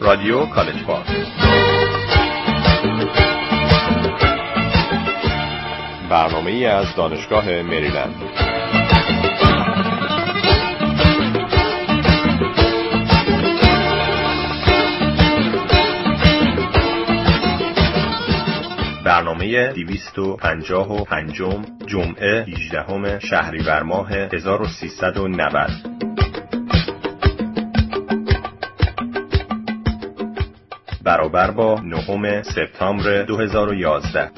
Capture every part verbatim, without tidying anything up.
رادیو کالج پارک. برنامه‌ای از دانشگاه مریلند. برنامه دویست و پنجاه و پنجم جمعه هجدهم شهریور ماه هزار و سیصد و نود برابر با نهم سپتامبر دو هزار و یازده.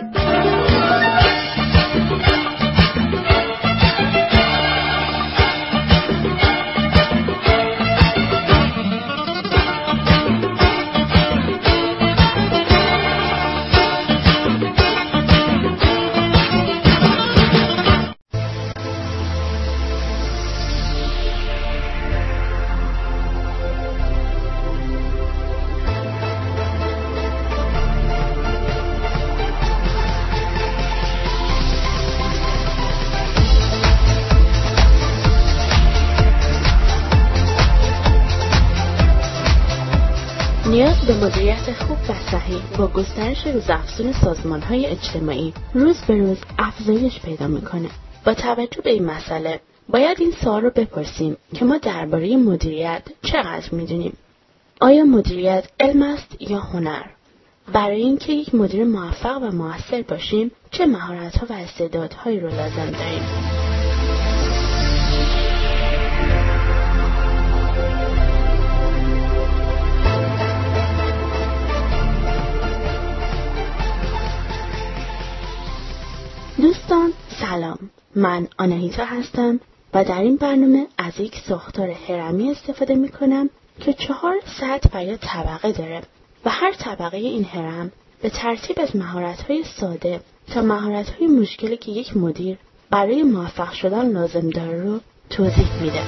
نیاز به مدیریت خوب و صحیح با گسترش روزافزون سازمان‌های اجتماعی روز به روز افزایش پیدا می‌کنه. با توجه به این مسئله باید این سوال رو بپرسیم که ما درباره مدیریت چقدر می‌دونیم؟ آیا مدیریت علم است یا هنر؟ برای اینکه یک مدیر موفق و موثر باشیم چه مهارت‌ها و استعدادهایی رو لازم داریم؟ دوستان سلام، من آناهیتا هستم و در این برنامه از یک ساختار هرمی استفاده می کنم که چهار سطح و یا طبقه داره و هر طبقه این هرم به ترتیب از مهارت‌های ساده تا مهارت‌های مشکلی که یک مدیر برای موفق شدن لازم داره رو توضیح میده.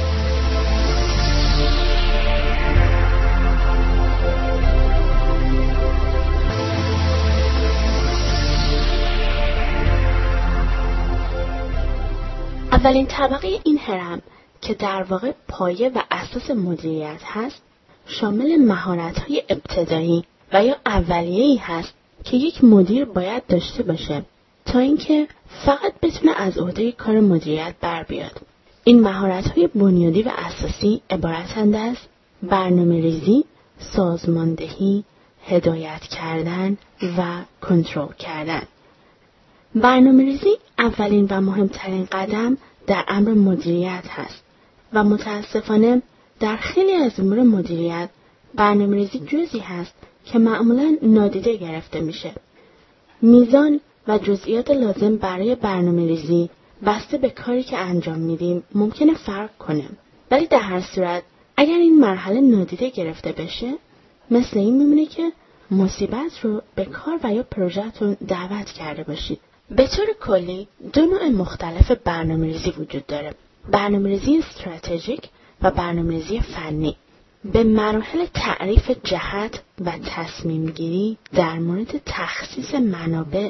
اولین طبقه این هرم که در واقع پایه و اساس مدیریت هست، شامل مهارت‌های ابتدایی و یا اولیه‌ای هست که یک مدیر باید داشته باشه تا اینکه فقط بتونه از عهده کار مدیریت بر بیاد. این مهارت‌های بنیادی و اساسی عبارتند از برنامه‌ریزی، سازماندهی، هدایت کردن و کنترل کردن. برنامه‌ریزی اولین و مهمترین قدم در امر مدیریت هست و متاسفانه در خیلی از امور مدیریت برنامه‌ریزی جزئی هست که معمولاً نادیده گرفته میشه. میزان و جزئیات لازم برای برنامه‌ریزی بسته به کاری که انجام میدیم ممکنه فرق کنه، ولی در هر صورت اگر این مرحله نادیده گرفته بشه مثل این میمونه که مصیبت رو به کار و یا پروژه‌تون دعوت کرده باشید. به طور کلی دو نوع مختلف برنامه‌ریزی وجود داره: برنامه‌ریزی استراتژیک و برنامه‌ریزی فنی. به مراحل تعریف جهت و تصمیم گیری در مورد تخصیص منابع،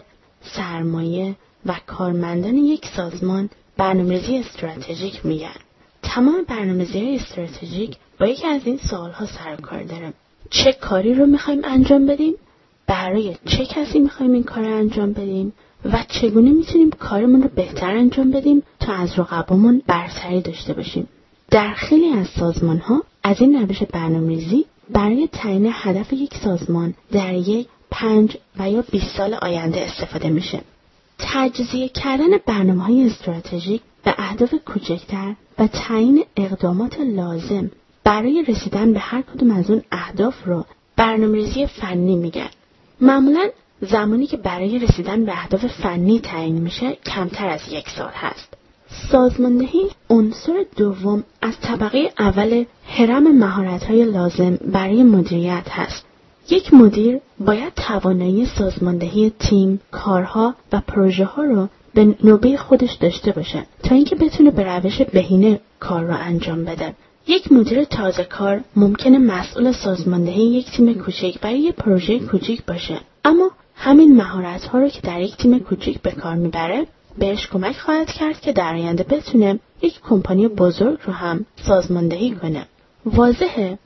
سرمایه و کارمندان یک سازمان برنامه‌ریزی استراتژیک میگن. تمام برنامه‌ریزی استراتژیک با یکی از این سوال‌ها سر و کار داره: چه کاری رو می‌خوایم انجام بدیم؟ برای چه کسی می‌خوایم این کار رو انجام بدیم؟ و چگونه میتونیم کارمون رو بهتر انجام بدیم تا از رقبامون برتری داشته باشیم. در خیلی از سازمان‌ها از این روش برنامه‌ریزی برای تعیین هدف یک سازمان در یک، پنج و یا بیست سال آینده استفاده میشه. تجزیه کردن برنامه‌های استراتژیک به اهداف کوچکتر و تعیین اقدامات لازم برای رسیدن به هر کدوم از اون اهداف رو برنامه‌ریزی فنی میگن. معمولاً زمانی که برای رسیدن به اهداف فنی تعیین میشه کمتر از یک سال هست. سازماندهی عنصر دوم از طبقه اول هرم مهارت‌های لازم برای مدیریت هست. یک مدیر باید توانایی سازماندهی تیم، کارها و پروژه‌ها رو به نوبه خودش داشته باشه تا اینکه بتونه به روش بهینه کار رو انجام بده. یک مدیر تازه کار ممکنه مسئول سازماندهی یک تیم کوچک برای یک پروژه کوچک باشه، اما همین مهارت‌ها رو که در یک تیم کوچک به کار میبره بهش کمک خواهد کرد که در آینده بتونه یک کمپانی بزرگ رو هم سازماندهی کنه. واضحه که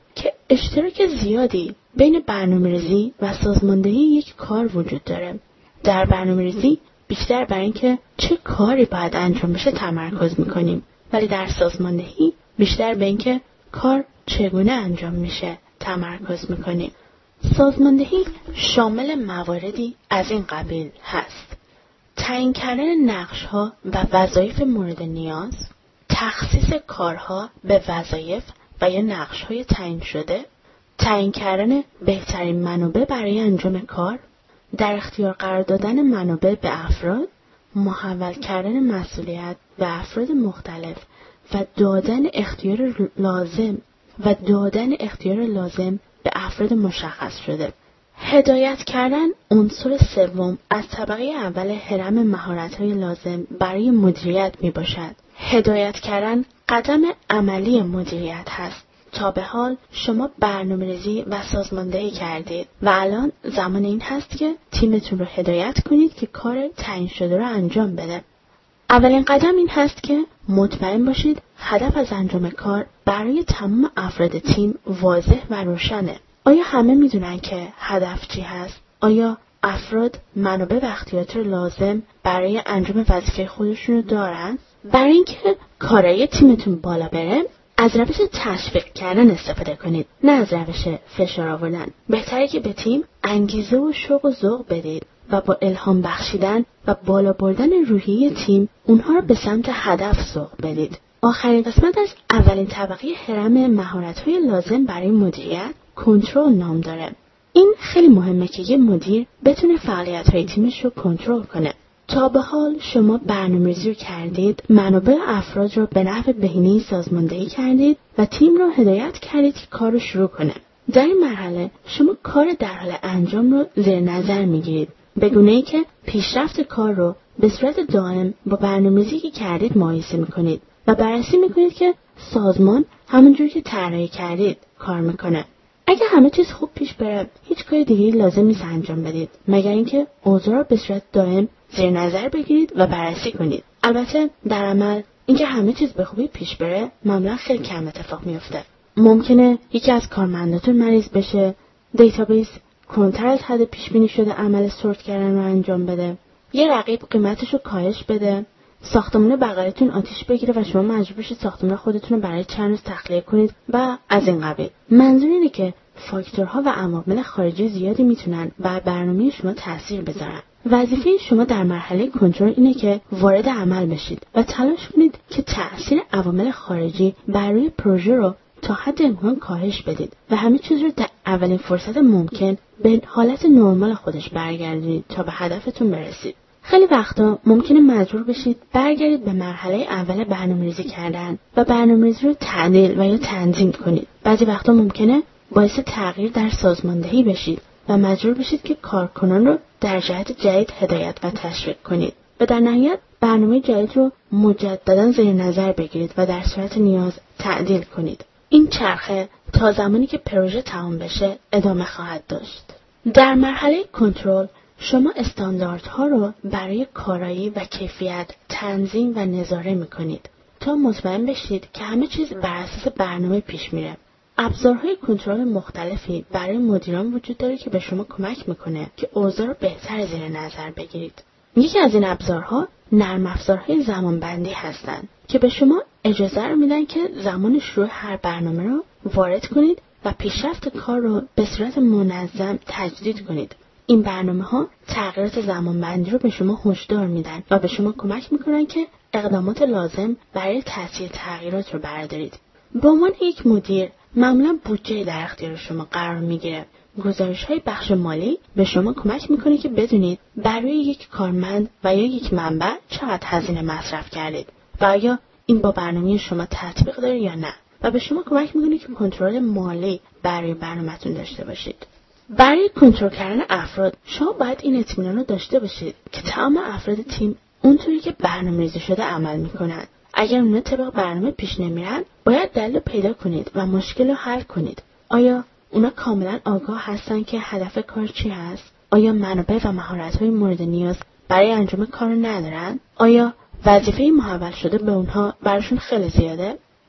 اشتراک زیادی بین برنامه‌ریزی و سازماندهی یک کار وجود داره. در برنامه‌ریزی بیشتر بر اینکه چه کاری باید انجام بشه تمرکز می‌کنیم، ولی در سازماندهی بیشتر به اینکه کار چگونه انجام میشه تمرکز می‌کنیم. سازماندهی شامل مواردی از این قبیل هست: تعیین کردن نقش‌ها و وظایف مورد نیاز، تخصیص کارها به وظایف و یا نقش‌های تعیین شده، تعیین کردن بهترین منابع برای انجام کار، در اختیار قرار دادن منابع به افراد، محول کردن مسئولیت به افراد مختلف و دادن اختیار لازم و دادن اختیار لازم به افراد مشخص شده. هدایت کردن عنصر سوم از طبقه اول هرم مهارت‌های لازم برای مدیریت میباشد. هدایت کردن قدم عملی مدیریت هست. تا به حال شما برنامه‌ریزی و سازماندهی کردید و الان زمان این هست که تیمتون رو هدایت کنید که کار تعیین شده رو انجام بده. اولین قدم این هست که مطمئن باشید هدف از انجام کار برای تمام افراد تیم واضح و روشنه. آیا همه میدونن که هدف چی هست؟ آیا افراد منابع و اختیارات لازم برای انجام وظیفه خودشون رو دارن؟ برای اینکه کارای تیمتون بالا بره، از روش تشویق کردن استفاده کنید، نه از روش فشار آوردن. بهتره که به تیم انگیزه و شوق و ذوق بدید و با الهام بخشیدن و بالا بردن روحیه تیم اونها رو به سمت هدف سوق بدید. آخرین قسمت از اولین طبقه هرم مهارت‌های لازم برای مدیریت کنترل نام داره. این خیلی مهمه که یه مدیر بتونه فعالیت‌های تیمش رو کنترل کنه. تا به حال شما برنامه‌ریزی رو کردید، منابع افراد رو به نحو بهینه‌ای سازماندهی کردید و تیم رو هدایت کردید که کار رو شروع کنه. در این مرحله شما کار در حال انجام رو زیر نظر میگیرید، به گونه‌ای که پیشرفت کار رو به صورت دائم با برنامه‌ریزی که کردید مقایسه میکنید و بررسی میکنید که سازمان همونجوری که طراحی کردید کار میکنه. اگه همه چیز خوب پیش بره، هیچ کار دیگه‌ای لازم نیست انجام بدید مگر اینکه اوضاع رو به صورت دائم زیر نظر بگیرید و بررسی کنید. البته در عمل اینکه همه چیز به خوبی پیش بره معمولا خیلی کم اتفاق میفته. ممکنه یکی از کارمنداتون مریض بشه، دیتابیس کنتر از حد پیش بینی شده عمل سورت کردن رو انجام بده، یه رقیب قیمتش رو کاهش بده، ساختمان بغلتون آتیش بگیره و شما مجبور بشید ساختمان خودتون رو برای چند روز تخلیه کنید و از این قبیل. منظور اینه که فاکتورها و عوامل خارجی زیادی میتونن بر برنامه شما تاثیر بذارن. وظیفه شما در مرحله کنترل اینه که وارد عمل بشید و تلاش کنید که تأثیر عوامل خارجی بر روی پروژه رو تا حد امکان کاهش بدید و همه چیز رو در اولین فرصت ممکن به حالت نرمال خودش برگردونید تا به هدفتون برسید. خیلی وقتا ممکنه مجبور بشید برگردید به مرحله اول برنامه‌ریزی کردن و برنامه‌ریزی رو تعدیل و یا تنظیم کنید. بعضی وقتا ممکنه باعث تغییر در سازماندهی بشید و مجبور بشید که کارکنان رو در جهت جدید هدایت و تشویق کنید و در نهایت برنامه جدید رو مجددا زیر نظر بگیرید و در صورت نیاز تعدیل کنید. این چرخه تا زمانی که پروژه تمام بشه ادامه خواهد داشت. در مرحله کنترل شما استانداردها رو برای کارایی و کیفیت تنظیم و نظاره می‌کنید تا مطمئن بشید که همه چیز بر اساس برنامه پیش میره. ابزارهای کنترل مختلفی برای مدیران وجود داره که به شما کمک میکنه که اوضاع رو بهتر زیر نظر بگیرید. یکی از این ابزارها نرم افزارهای زمانبندی هستند که به شما اجازه رو میدن که زمان شروع هر برنامه رو وارد کنید و پیشرفت کار رو به صورت منظم تجدید کنید. این برنامه‌ها تغییرات زمانبندی رو به شما هشدار میدن و به شما کمک میکنن که اقدامات لازم برای تسریع تغییرات رو بردارید. به عنوان یک مدیر معمولا بودجه در اختیار شما قرار میگیره. گزارش‌های بخش مالی به شما کمک میکنه که بدونید برای یک کارمند و یا یک منبع چقدر هزینه مصرف کردید و آیا این با برنامه شما تطبیق داره یا نه، و به شما کمک میکنه که کنترل مالی برای برنامه‌تون داشته باشید. برای کنترل کردن افراد شما باید این اطمینان رو داشته باشید که تمام افراد تیم اونطوری که برنامه‌ریزی شده عمل میکنن. اگر اونا طبق برنامه پیش نمیرن باید دلیل پیدا کنید و مشکل رو حل کنید. آیا اونا کاملا آگاه هستن که هدف کار چی هست؟ آیا منابع و مهارت‌های مورد نیاز برای انجام کار رو ندارن؟ آیا وظیفه محول شده به اونها براشون خیلی زیاده؟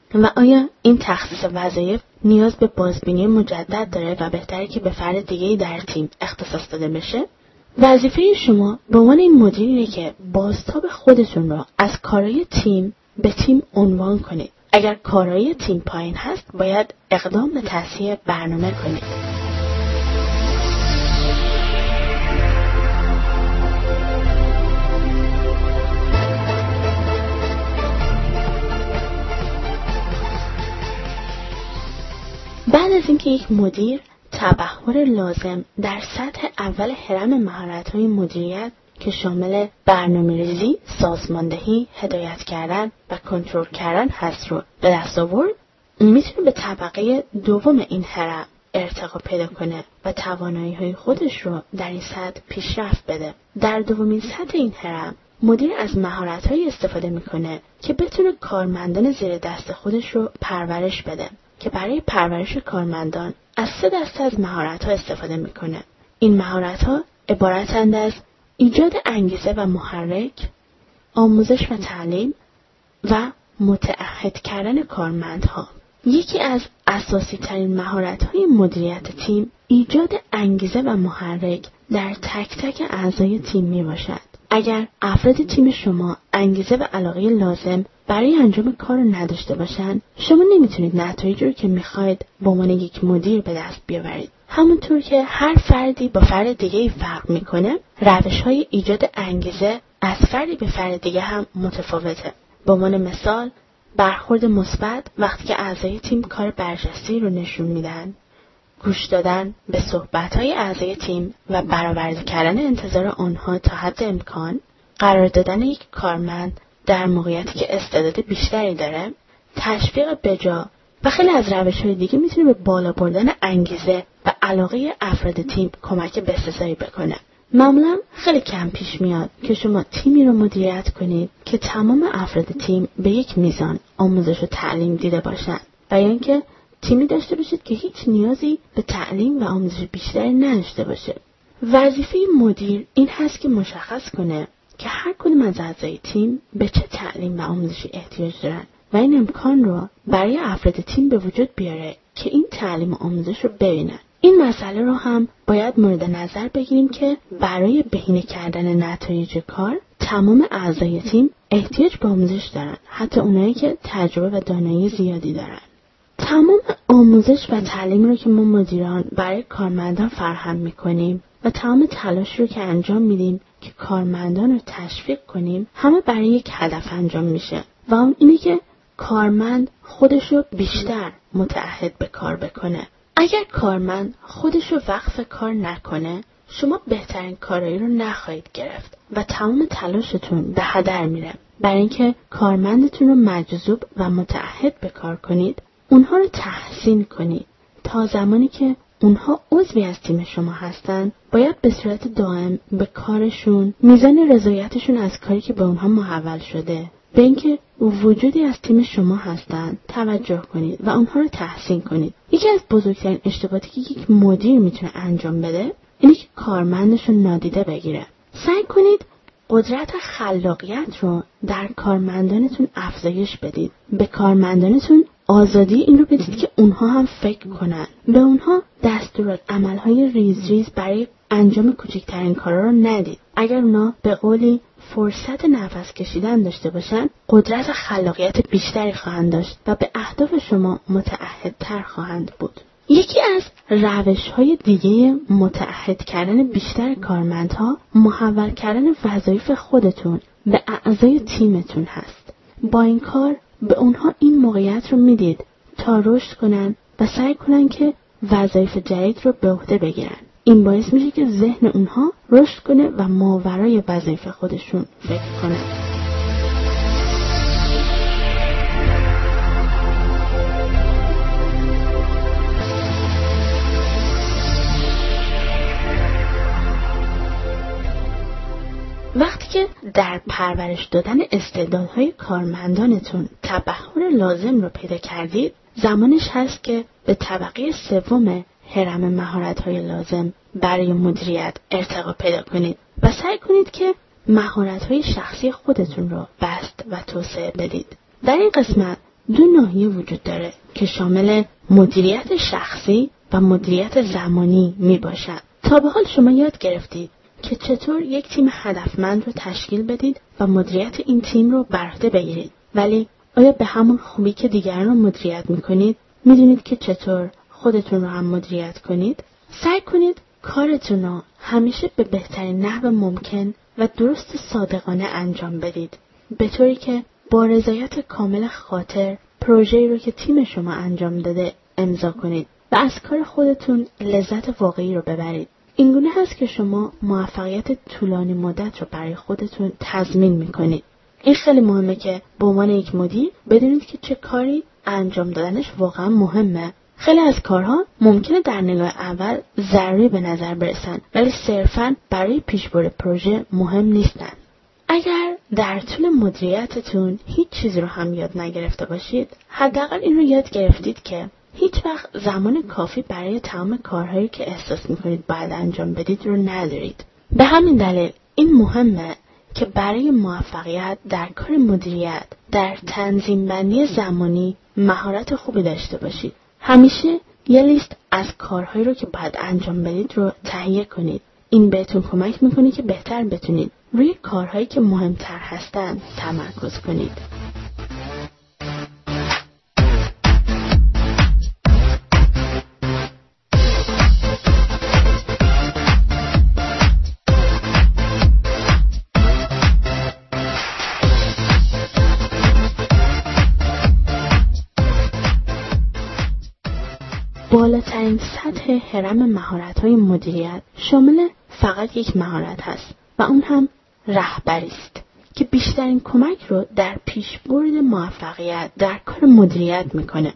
و آیا این تخصیص وظایف نیاز به بازبینی مجدد داره و بهتره که به فرد دیگه‌ای در تیم اختصاص داده بشه؟ وظیفه شما به عنوان این مدیر اینه که بازتاب خودتون رو از کارهای تیم به تیم عنوان کنید. اگر کارهای تیم پایین هست، باید اقدام به تصحیح برنامه کنید. بعد از اینکه یک مدیر تبحر لازم در سطح اول هرم مهارت‌های مدیریت که شامل برنامه‌ریزی، سازماندهی، هدایت کردن و کنترل کردن هست رو به دست آورد، میتونه به طبقه دوم این هرم ارتقا پیدا کنه و توانایی‌های خودش رو در این سطح پیشرفت بده. در دومین سطح این هرم مدیر از مهارت‌هایی استفاده میکنه که بتونه کارمندان زیر دست خودش رو پرورش بده، که برای پرورش کارمندان از سه دسته از مهارت‌ها استفاده میکنه. این مهارت‌ها عبارتند از ایجاد انگیزه و محرک، آموزش و تعلیم و متعهد کردن کارمندها. یکی از اساسی ترین مهارت‌های مدیریت تیم ایجاد انگیزه و محرک در تک تک اعضای تیم میباشد. اگر افراد تیم شما انگیزه و علاقه لازم برای انجام کار نداشته باشند، شما نمیتونید نتایجی رو که میخواید به عنوان یک مدیر به دست بیاورید. همونطور که هر فردی با فرد دیگه فرق میکنه، روش‌های ایجاد انگیزه از فردی به فرد دیگه هم متفاوته. به عنوان مثال، برخورد مثبت وقتی که اعضای تیم کار برجسته رو نشون میدن، گوش دادن به صحبت‌های اعضای تیم و برآورده کردن انتظار آنها تا حد امکان، قرار دادن یک کارمند در موقعیتی که استعداد بیشتری داره، تشویق بجا و خیلی از روش‌های دیگه میتونه به بالا بردن انگیزه و علاقه افراد تیم کمک بسزایی بکنه. معمولا خیلی کم پیش میاد که شما تیمی رو مدیریت کنید که تمام افراد تیم به یک میزان آموزش و تعلیم دیده باشند و یا اینکه تیمی داشته باشید که هیچ نیازی به تعلیم و آموزش بیشتری نداشته باشه. وظیفه مدیر این هست که مشخص کنه که هر کدوم از اعضای تیم به چه تعلیم و آموزشی احتیاج دارن و این امکان رو برای افراد تیم به وجود بیاره که این تعلیم و آموزش رو ببینن. این مسئله رو هم باید مورد نظر بگیریم که برای بهینه کردن نتایج کار تمام اعضای تیم احتیاج به آموزش دارن، حتی اونایی که تجربه و دانایی زیادی دارن. تمام آموزش و تعلیم رو که ما مدیران برای کارمندان فراهم می‌کنیم و تمام تلاش رو که انجام میدیم که کارمندان رو تشویق کنیم، همه برای یک هدف انجام میشه و اون اینه که کارمند خودش رو بیشتر متعهد به کار بکنه. اگر کارمند خودش رو وقف کار نکنه، شما بهترین کارایی رو نخواهید گرفت و تمام تلاشتون به هدر میره. برای اینکه کارمندتون رو مجذوب و متعهد به کار کنید، اونها رو تحسین کنید. تا زمانی که اونها عضوی از تیم شما هستن، باید به صورت دائم به کارشون، میزان رضایتشون از کاری که به اونها محول شده، به اینکه وجودی از تیم شما هستن توجه کنید و اونها رو تحسین کنید. یکی از بزرگترین اشتباهاتی که یک مدیر میتونه انجام بده اینه که کارمندش رو نادیده بگیره. سعی کنید قدرت خلاقیت رو در کارمندانتون افزایش بدید. به کارمندانتون آزادی این رو بدید که اونها هم فکر کنن. به اونها دستورالعمل‌های ریز ریز برای انجام کوچکترین کارا رو ندید. اگر اونا به قولی فرصت نفس کشیدن داشته باشن، قدرت خلاقیت بیشتری خواهند داشت و به اهداف شما متعهدتر خواهند بود. یکی از روش‌های دیگه متعهد کردن بیشتر کارمندها، محول کردن وظایف خودتون به اعضای تیمتون هست. با این کار به اونها این موقعیت رو میدید تا رشد کنن و سعی کنن که وظایف جدید رو به عهده بگیرن. این باعث میشه که ذهن اونها رشد کنه و ماورای وظایف خودشون فکر کنن. وقتی که در پرورش دادن استعدادهای کارمندانتون تبحر لازم رو پیدا کردید، زمانش هست که به طبقه سوم هرم مهارت‌های لازم برای مدیریت ارتقا پیدا کنید و سعی کنید که مهارت‌های شخصی خودتون رو بسط و توسعه بدید. در این قسمت دو ناحیه وجود داره که شامل مدیریت شخصی و مدیریت زمانی می باشد. تا به حال شما یاد گرفتید که چطور یک تیم هدفمند رو تشکیل بدید و مدیریت این تیم رو بر عهده بگیرید. ولی آیا به همون خوبی که دیگران رو مدیریت میکنید میدونید که چطور خودتون رو هم مدیریت کنید؟ سعی کنید کارتون رو همیشه به بهترین نحو ممکن و درست صادقانه انجام بدید، به طوری که با رضایت کامل خاطر پروژه‌ای رو که تیم شما انجام داده امضا کنید و از کار خودتون لذت واقعی رو ببرید. اینگونه هست که شما موفقیت طولانی مدت رو برای خودتون تضمین میکنید. این خیلی مهمه که به عنوان یک مدیر بدونید که چه کاری انجام دادنش واقعا مهمه. خیلی از کارها ممکنه در نگاه اول ضروری به نظر برسن ولی صرفاً برای پیشبرد پروژه مهم نیستن. اگر در طول مدیریتتون هیچ چیزی رو هم یاد نگرفته باشید، حداقل این رو یاد گرفتید که هیچ وقت زمان کافی برای تمام کارهایی که احساس میکنید باید انجام بدید رو ندارید. به همین دلیل این مهمه که برای موفقیت در کار مدیریت در تنظیم بندی زمانی مهارت خوبی داشته باشید. همیشه یه لیست از کارهایی رو که باید انجام بدید رو تهیه کنید. این بهتون کمک میکنه که بهتر بتونید روی کارهایی که مهمتر هستن تمرکز کنید. بالاترین سطح هرم مهارت‌های مدیریت شامل فقط یک مهارت هست و اون هم رهبری است که بیشترین کمک رو در پیشبرد موفقیت در کار مدیریت میکنه.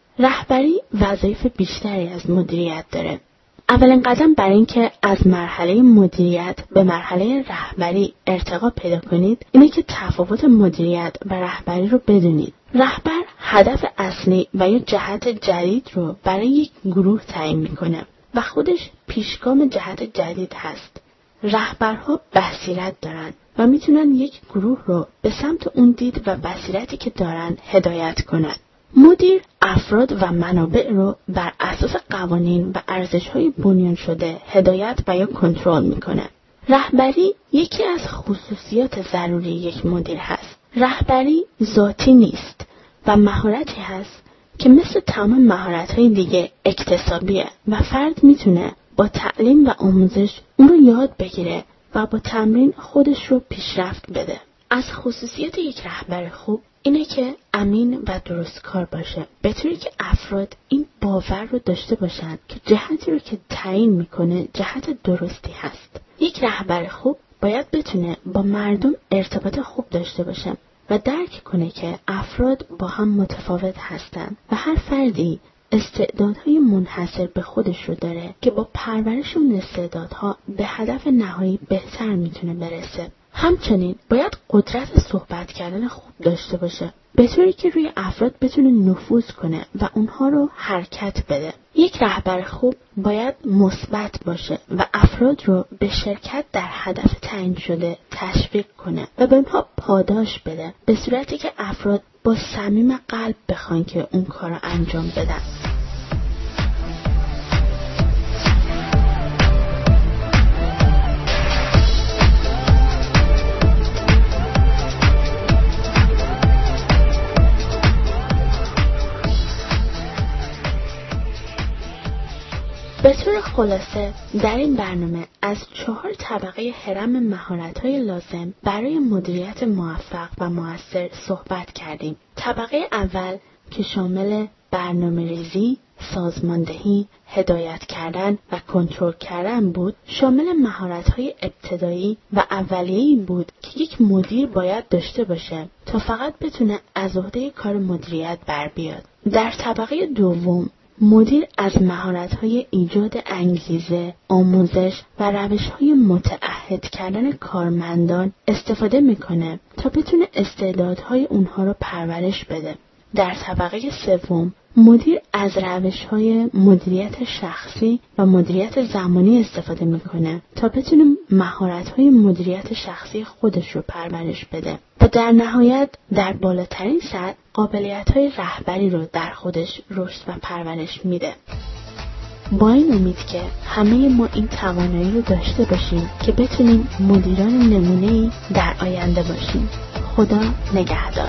رهبری وظایف بیشتری از مدیریت داره. اولین قدم برای این که از مرحله مدیریت به مرحله رهبری ارتقا پیدا کنید اینه که تفاوت مدیریت و رهبری رو بدونید. رهبر هدف اصلی و یا جهت جدید رو برای یک گروه تعیین میکنه و خودش پیشگام جهت جدید هست. رهبرها بصیرت دارن و میتونن یک گروه رو به سمت اون دید و بصیرتی که دارن هدایت کنن. مدیر افراد و منابع رو بر اساس قوانین و ارزش‌های بنیان شده هدایت و یا کنترل میکنه. رهبری یکی از خصوصیات ضروری یک مدیر هست. رهبری ذاتی نیست و مهارتی هست که مثل تمام مهارت‌های دیگه اکتسابیه و فرد میتونه با تعلیم و آموزش اون رو یاد بگیره و با تمرین خودش رو پیشرفت بده. از خصوصیات یک رهبر خوب اینه که امین و درست کار باشه، به طوری که افراد این باور رو داشته باشن که جهتی رو که تعیین میکنه جهت درستی هست. یک رهبر خوب باید بتونه با مردم ارتباط خوب داشته باشه و درک کنه که افراد با هم متفاوت هستن و هر فردی استعدادهای منحصر به خودش رو داره که با پرورش اون استعدادها به هدف نهایی بهتر میتونه برسه. همچنین باید قدرت صحبت کردن خوب داشته باشه، به طوری که روی افراد بتونه نفوذ کنه و اونها رو حرکت بده. یک رهبر خوب باید مثبت باشه و افراد رو به شرکت در هدف تعیین شده تشویق کنه و به اونها پاداش بده، به صورتی که افراد با صمیم قلب بخوان که اون کار رو انجام بدن. به طور خلاصه در این برنامه از چهار طبقه هرم مهارت‌های لازم برای مدیریت موفق و مؤثر صحبت کردیم. طبقه اول که شامل برنامه‌ریزی، سازماندهی، هدایت کردن و کنترل کردن بود، شامل مهارت‌های ابتدایی و اولیه‌ای بود که یک مدیر باید داشته باشه تا فقط بتونه از عهده کار مدیریت بر بیاد. در طبقه دوم مدیر از مهارت‌های ایجاد انگیزه، آموزش و روش‌های متعهد کردن کارمندان استفاده می‌کنه تا بتونه استعدادهای اونها رو پرورش بده. در طبقه سوم مدیر از روش‌های مدیریت شخصی و مدیریت زمانی استفاده میکنه تا بتونه مهارت‌های مدیریت شخصی خودش رو پرورش بده و در نهایت در بالاترین سطح قابلیت‌های رهبری رو در خودش رشد و پرورش میده. با این امید که همه ما این توانایی رو داشته باشیم که بتونیم مدیران نمونه‌ای در آینده باشیم. خدا نگهدار.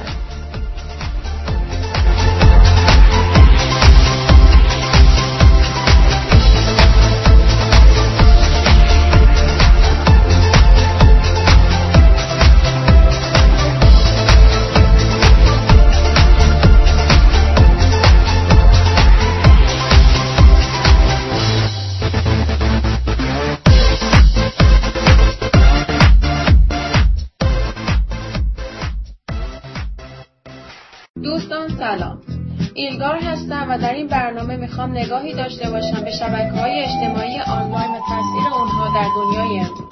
دوستان سلام، ایلگار هستم و در این برنامه میخوام نگاهی داشته باشم به شبکه‌های اجتماعی آنلاین و تاثیر اونها در دنیای امروز.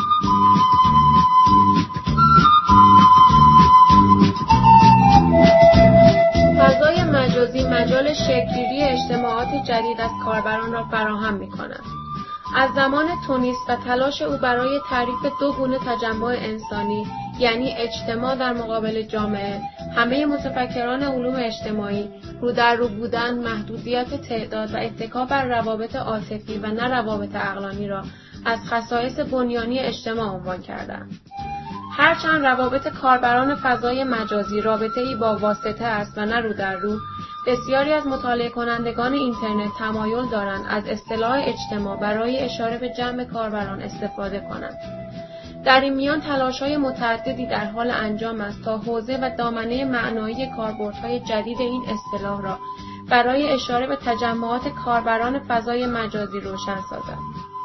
فضای مجازی مجال شکل‌گیری اجتماعات جدید از کاربران را فراهم می‌کند. از زمان تونیس و تلاش او برای تعریف دو گونه تجمع انسانی، یعنی اجتماع در مقابل جامعه، همه متفکران علوم اجتماعی رو در رو بودن، محدودیت تعداد و اتکا بر روابط عاطفی و نه روابط عقلانی را از خصایص بنیانی اجتماع عنوان کردند. هرچند روابط کاربران فضای مجازی رابطه‌ای با واسطه است و نه رو در رو، بسیاری از مطالعه کنندگان اینترنت تمایل دارند از اصطلاح اجتماع برای اشاره به جمع کاربران استفاده کنند. در این میان تلاش‌های متعددی در حال انجام است تا حوزه و دامنه معنایی کاربردهای جدید این اصطلاح را برای اشاره به تجمعات کاربران فضای مجازی روشن سازد.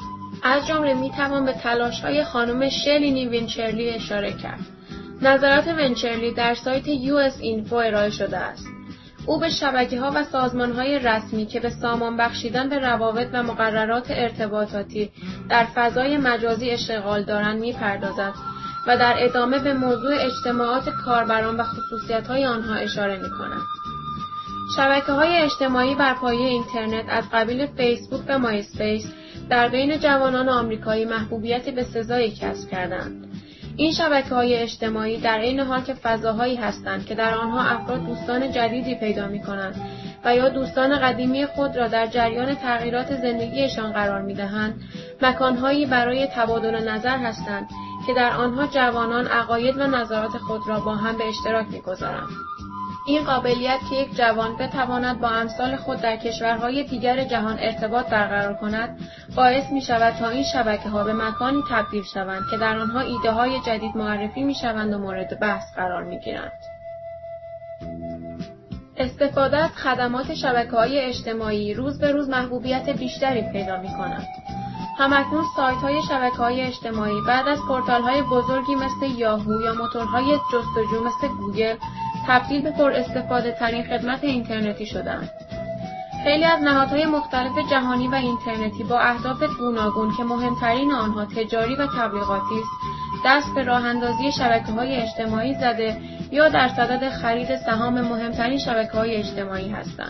از جمله میتوان به تلاش‌های خانم شلینی وینچرلی اشاره کرد. نظرات وینچرلی در سایت یو اس اینفو ارائه شده است. او به شبکه‌ها و سازمان‌های رسمی که به سامان بخشیدن به روابط و مقررات ارتباطاتی در فضای مجازی اشتغال دارند می‌پردازد و در ادامه به موضوع اجتماعات کاربران و خصوصیت‌های آنها اشاره می‌کند. شبکه‌های اجتماعی بر پایه اینترنت از قبیل فیسبوک و مای‌اسپیس در بین جوانان آمریکایی محبوبیت بسزایی کسب کردند. این شبکه‌های اجتماعی در عین حال که فضاهایی هستند که در آنها افراد دوستان جدیدی پیدا می‌کنند و یا دوستان قدیمی خود را در جریان تغییرات زندگیشان قرار می‌دهند، مکان‌هایی برای تبادل نظر هستند که در آنها جوانان عقاید و نظرات خود را با هم به اشتراک می‌گذارند. این قابلیت که یک جوان بتواند با امثال خود در کشورهای دیگر جهان ارتباط برقرار کند، باعث می شود تا این شبکه‌ها به مکانی تبدیل شوند که در آنها ایده‌های جدید معرفی می شوند و مورد بحث قرار می گیرند. استفاده از خدمات شبکه‌های اجتماعی روز به روز محبوبیت بیشتری پیدا می کند. همکنون سایت‌های شبکه‌های اجتماعی بعد از پورتال‌های بزرگی مثل یاهو یا موتورهای جستجو مثل گوگل تبدیل به پر استفاده ترین خدمت اینترنتی شدند. خیلی از نهادهای مختلف جهانی و اینترنتی با اهداف گوناگون که مهمترین آنها تجاری و تبلیغاتی است، دست به راه اندازی شبکه‌های اجتماعی زده یا در صدد خرید سهام مهمترین شبکه‌های اجتماعی هستند.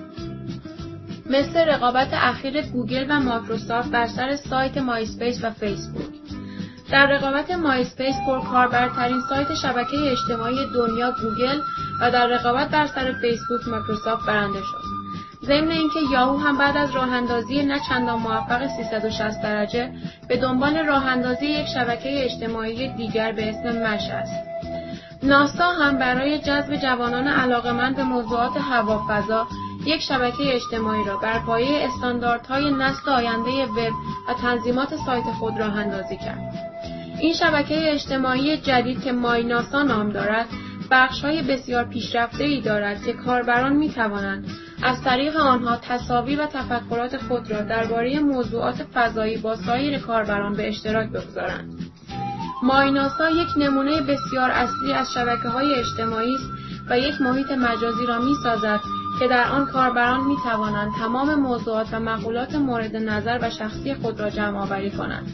مثل رقابت اخیر گوگل و مایکروسافت بر سر سایت مای‌اسپیس و فیسبوک. در رقابت مای‌اسپیس پرکاربرترین سایت شبکه اجتماعی دنیا گوگل و در رقابت بر سر فیسبوک مایکروسافت برنده شد. ضمن اینکه یاهو هم بعد از راه‌اندازی نه چندان موفق سیصد و شصت درجه به دنبال راه‌اندازی یک شبکه اجتماعی دیگر به اسم مش است. ناسا هم برای جذب جوانان علاقه‌مند به موضوعات هوافضا یک شبکه اجتماعی را بر پایه استانداردهای نسل آینده وب و تنظیمات سایت خود راه اندازی کرد. این شبکه اجتماعی جدید که مایناسا نام دارد، بخش‌های بسیار پیشرفته‌ای دارد که کاربران می‌توانند از طریق آنها تصاویر و تفکرات خود را درباره موضوعات فضایی با سایر کاربران به اشتراک بگذارند. مایناسا یک نمونه بسیار اصلی از شبکه‌های اجتماعی است و یک محیط مجازی را می‌سازد که در آن کاربران می‌توانند تمام موضوعات و مقولات مورد نظر و شخصی خود را جمع‌آوری کنند.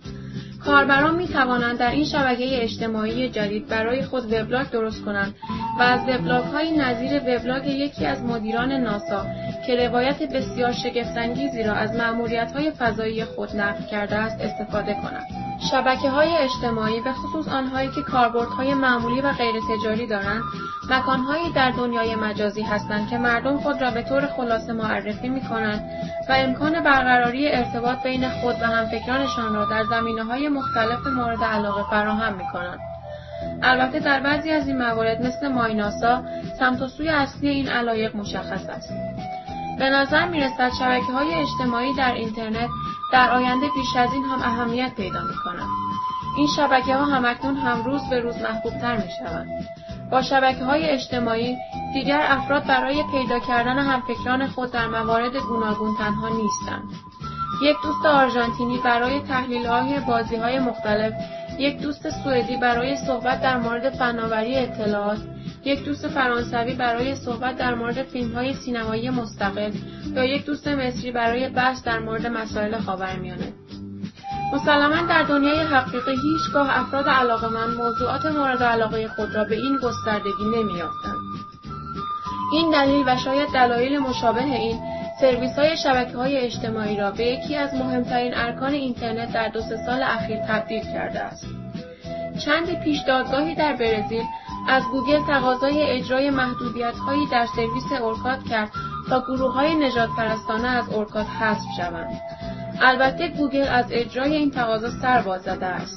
کاربران می‌توانند در این شبکه اجتماعی جدید برای خود وبلاگ درست کنند و از وبلاگ‌های نظیر وبلاگ یکی از مدیران ناسا که روایت بسیار شگفت‌انگیزی را از مأموریت‌های فضایی خود نقل کرده است استفاده کنند. شبکه‌های اجتماعی به خصوص آنهایی که کاربردهای معمولی و غیر تجاری دارند، مکان‌هایی در دنیای مجازی هستند که مردم خود را به طور خلاصه معرفی می‌کنند و امکان برقراری ارتباط بین خود و همفکرانشان را در زمینه‌های مختلف مورد علاقه فراهم می‌کنند. البته در بعضی از این موارد مثل مایناسا سمت و سوی اصلی این علایق مشخص است. به نظر می‌رسد شبکه‌های اجتماعی در اینترنت در آینده بیش از این هم اهمیت پیدا می‌کنند. این شبکه‌ها همکنون هم روز به روز محبوب‌تر می‌شوند. با شبکه‌های اجتماعی دیگر افراد برای پیدا کردن همفکران خود در موارد گوناگون تنها نیستند. یک دوست آرژانتینی برای تحلیل‌های بازی‌های مختلف، یک دوست سوئدی برای صحبت در مورد فناوری اطلاعات، یک دوست فرانسوی برای صحبت در مورد فیلم‌های سینمایی مستقل یا یک دوست مصری برای بحث در مورد مسائل خاورمیانه. مسلماً در دنیای حقیقی هیچگاه افراد علاقه‌مند موضوعات مورد علاقه خود را به این گستردگی نمی‌یافتند. این دلیل و شاید دلایل مشابه این سرویس‌های شبکه‌های اجتماعی را به یکی از مهمترین ارکان اینترنت در دو سه سال اخیر تبدیل کرده است. چندی پیش دادگاهی در برزیل از گوگل تقاضای اجرای محدودیت‌هایی در سرویس اورکات کرد تا گروه‌های نژادپرستانه از اورکات حذف شوند. البته گوگل از اجرای این تقاضا سر باز زده است.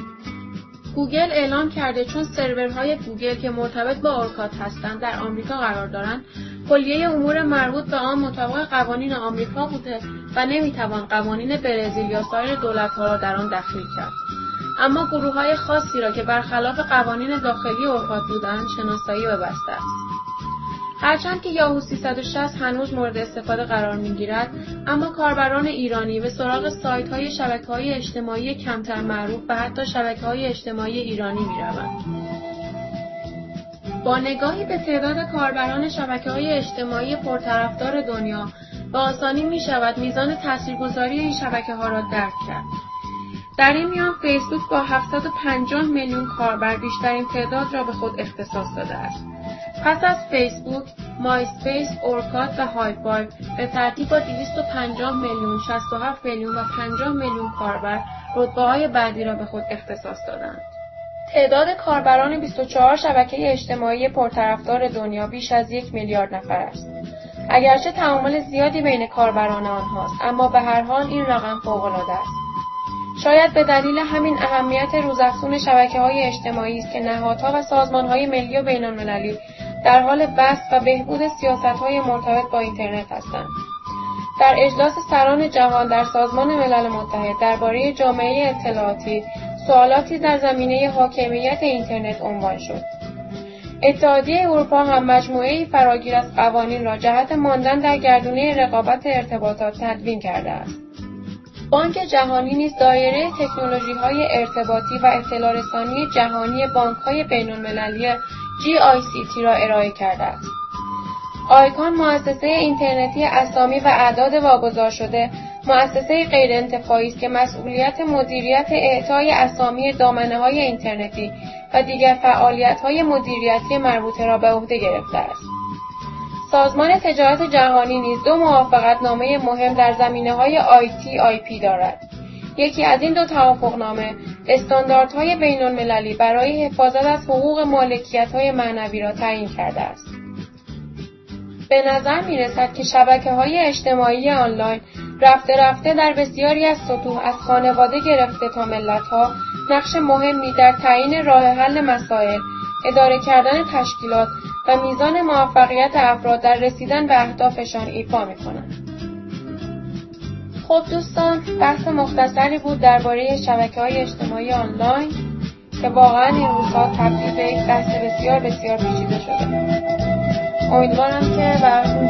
گوگل اعلام کرده چون سرورهای گوگل که مرتبط با اورکات هستند در آمریکا قرار دارند، کلیه امور مربوط به آن مطابق قوانین آمریکا بوده و نمیتوان قوانین برزیل یا سایر دولت‌ها را در آن دخیل کرد. اما گروه‌های خاصی را که برخلاف قوانین داخلی اورکات بودند شناسایی ببسته است. هرچند که یاهو سیصد و شصت هنوز مورد استفاده قرار می‌گیرد، اما کاربران ایرانی به سراغ سایت‌های شبکه‌های اجتماعی کمتر معروف و حتی شبکه‌های اجتماعی ایرانی می‌روند. با نگاهی به تعداد کاربران شبکه‌های اجتماعی پرطرفدار دنیا، به آسانی می‌شود میزان تاثیرگذاری این شبکه‌ها را درک کرد. در این میان فیسبوک با هفتصد و پنجاه میلیون کاربر بیشترین تعداد را به خود اختصاص داده است. پس از فیسبوک، مایسپیس، اورکات و های فایو به ترتیب با دویست و پنجاه میلیون، شصت و هفت میلیون و پنجاه میلیون کاربر رتبه‌های بعدی را به خود اختصاص دادند. تعداد کاربران بیست و چهار شبکه اجتماعی پرطرفدار دنیا بیش از یک میلیارد نفر است. اگرچه تعامل زیادی بین کاربران آنهاست، اما به هر حال این رقم فوق‌العاده است. شاید به دلیل همین اهمیت روزافزون شبکه‌های اجتماعی است که نهادها و سازمان‌های ملی و بین‌المللی در حال بسط و بهبود سیاست‌های مرتبط با اینترنت هستند. در اجلاس سران جهان در سازمان ملل متحد درباره جامعه اطلاعاتی سوالاتی در زمینه حاکمیت اینترنت عنوان شد. اتحادیه اروپا هم مجموعه‌ای فراگیر از قوانین را جهت ماندن در گردونه رقابت ارتباطات تدوین کرده است. بانک جهانی نیز دایره تکنولوژی‌های ارتباطی و اطلاع رسانی جهانی بانک‌های بین‌المللی جی آی سی تی را ارائه کرده است. آیکان، مؤسسه اینترنتی اسامی و اعداد واگذار شده، مؤسسه غیرانتفاعی است که مسئولیت مدیریت اعطای اسامی دامنه‌های اینترنتی و دیگر فعالیت‌های مدیریتی مربوطه را به عهده گرفته است. سازمان تجارت جهانی نیز دو موافقتنامه مهم در زمینه‌های آی تی آی پی دارد. یکی از این دو توافقنامه استانداردهای بین‌المللی برای حفاظت از حقوق مالکیت‌های معنوی را تعیین کرده است. به نظر می‌رسد که شبکه‌های اجتماعی آنلاین رفته رفته در بسیاری از سطوح از خانواده گرفته تا ملت‌ها نقش مهمی در تعیین راه حل مسائل، اداره کردن تشکیلات و میزان موفقیت افراد در رسیدن به اهدافشان ایفا می‌کنند. خب دوستان، بحث مختصری بود درباره شبکه‌های اجتماعی آنلاین که واقعاً این روزها تبدیل به یک بحث بسیار بسیار پیچیده شده. امیدوارم که براتون